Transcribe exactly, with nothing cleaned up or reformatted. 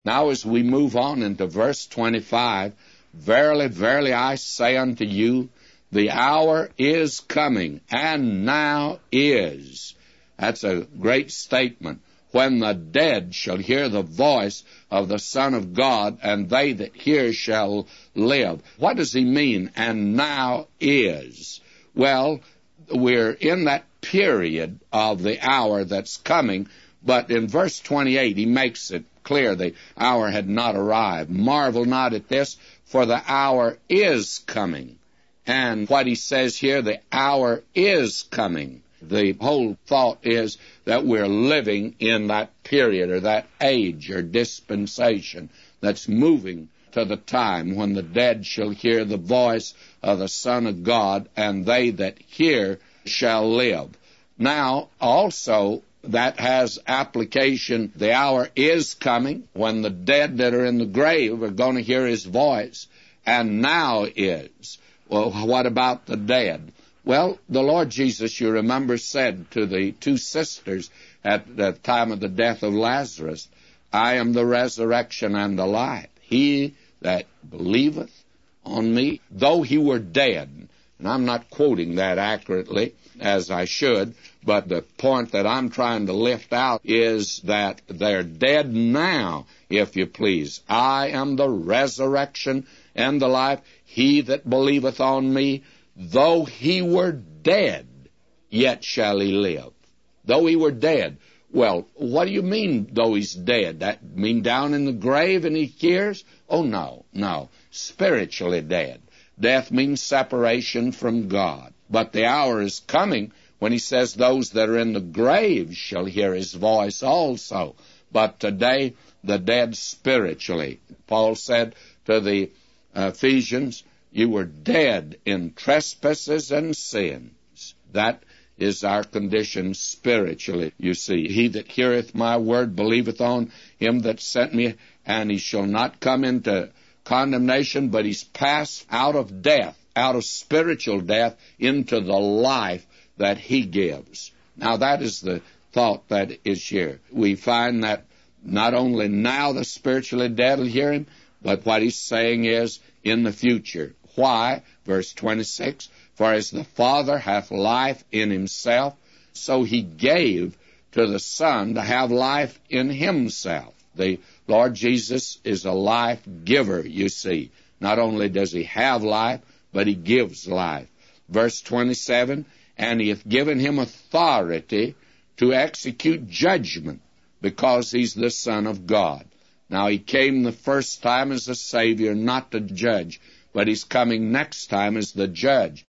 Now as we move on into verse twenty-five, verily, verily, I say unto you, the hour is coming, and now is. That's a great statement. When the dead shall hear the voice of the Son of God, and they that hear shall live. What does he mean, and now is? Well, we're in that period of the hour that's coming, but in verse twenty-eight he makes it clear the hour had not arrived. Marvel not at this, for the hour is coming. And what he says here, the hour is coming. The whole thought is that we're living in that period or that age or dispensation that's moving to the time when the dead shall hear the voice of the Son of God, and they that hear shall live. Now, also, that has application. The hour is coming when the dead that are in the grave are going to hear his voice, and now is. Well, what about the dead? Well, the Lord Jesus, you remember, said to the two sisters at the time of the death of Lazarus, I am the resurrection and the life. He that believeth on me, though he were dead. And I'm not quoting that accurately, as I should, but the point that I'm trying to lift out is that they're dead now, if you please. I am the resurrection and the life. He that believeth on me, though he were dead, yet shall he live. Though he were dead. Well, what do you mean, though he's dead? That mean down in the grave and he hears? Oh, no, no. Spiritually dead. Death means separation from God. But the hour is coming when he says those that are in the grave shall hear his voice also. But today, the dead spiritually. Paul said to the Ephesians, you were dead in trespasses and sins. That is our condition spiritually, you see. He that heareth my word believeth on him that sent me, and he shall not come into condemnation, but he's passed out of death, out of spiritual death, into the life that he gives. Now that is the thought that is here. We find that not only now the spiritually dead will hear him, but what he's saying is in the future. Why? Verse twenty-six, for as the Father hath life in himself, so he gave to the Son to have life in himself. The Lord Jesus is a life giver, you see. Not only does he have life, but he gives life. Verse twenty-seven, and he hath given him authority to execute judgment, because he's the Son of God. Now, he came the first time as a Savior, not to judge, but he's coming next time as the judge.